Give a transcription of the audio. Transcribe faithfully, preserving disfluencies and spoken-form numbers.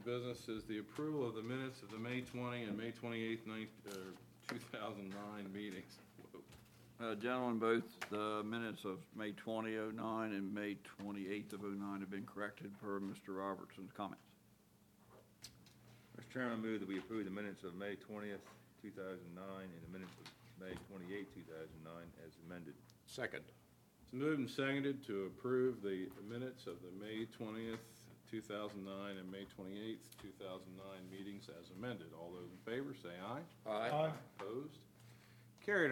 business is the approval of the minutes of the May twentieth and May twenty-eighth, two thousand nine meetings. Whoa. Uh, Gentlemen, both the minutes of May twentieth, oh nine and May twenty-eighth of oh nine have been corrected per Mister Robertson's comments. Mister Chairman, I move that we approve the minutes of May twentieth, two thousand nine, and the minutes of May twenty-eighth, two thousand nine, as amended. Second. It's moved and seconded to approve the minutes of the May twentieth, two thousand nine and May twenty-eighth, two thousand nine meetings as amended. All those in favor say aye. Aye. Opposed? Carried.